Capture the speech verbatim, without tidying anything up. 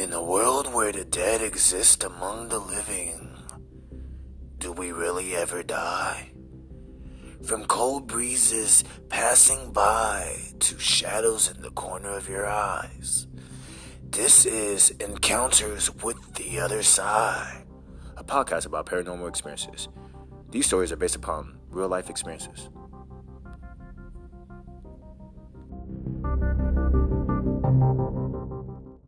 In a world where the dead exist among the living, do we really ever die? From cold breezes passing by to shadows in the corner of your eyes, this is Encounters with the Other Side, a podcast about paranormal experiences. These stories are based upon real-life experiences.